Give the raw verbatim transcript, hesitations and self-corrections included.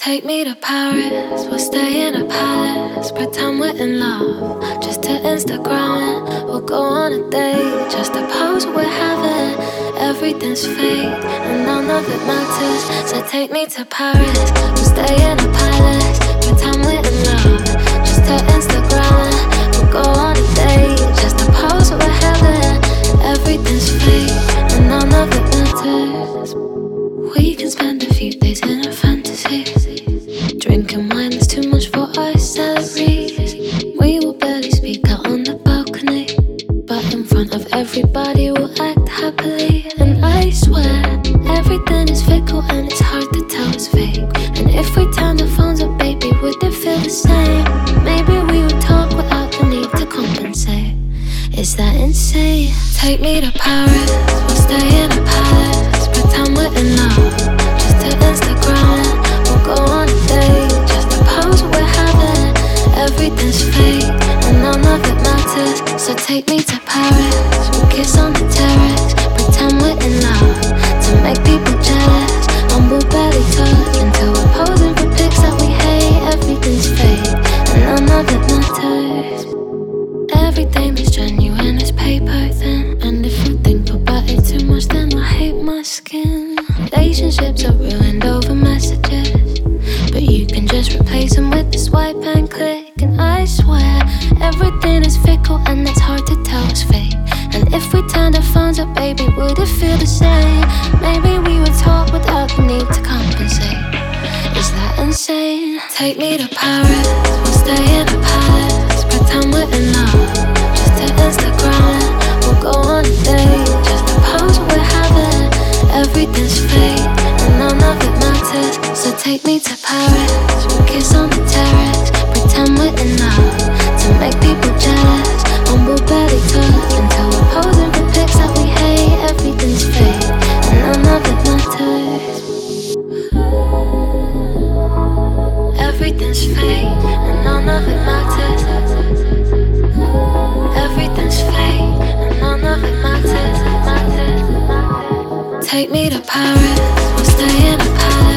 Take me to Paris, we'll stay in a palace. Pretend we're in love, just to Instagram it. We'll go on a date, just to pose we're having. Everything's fake, and none of it matters. So take me to Paris, we'll stay in a palace. Pretend we're in love, just to Instagram it. We'll go on a date, just to pose we're having. Everything's fake, and none of it matters. We can spend a few days in a fantasy, drinking wine that's too much for our salaries. We will barely speak out on the balcony, but in front of everybody we'll act happily. And I swear, everything is fickle and it's hard to tell it's fake. And if we turn the phones up, baby, would it feel the same? Maybe we would talk without the need to compensate. Is that insane? Take me to Paris, we'll stay in a palace. Pretend we're in love, just to Instagram it. We'll go on a date, just to pose we're having. Everything's fake, and none of it matters. So take me to Paris, we'll kiss on the terrace. Pretend we're in love, to make people jealous. And we'll barely touch until we're posing for pics that we hate. Everything's fake, and none of it matters. Everything that's genuine is paper thin, and if I think about it too much, then I hate my skin. Relationships are ruined over messages, but you can just replace them with a swipe and click. And I swear, everything is fickle and it's hard to tell it's fake. And if we turned our phones up, baby, would it feel the same? Maybe we would talk without the need to compensate. Is that insane? Take me to Paris, we'll stay in a palace. Pretend we're in love, just to Instagram it. We'll go on a date, just to pose we're having. Everything's fake, and none of it matters. So take me to Paris, we'll kiss on the terrace. Pretend we're in love, to make people jealous. And we'll barely touch until we're posing for pics that we hate. Everything's fake, and none of it matters. Everything's fake, and none of it matters. Everything's fake, and none of it matters. Matters, matters. Take me to Paris, we'll stay in a palace.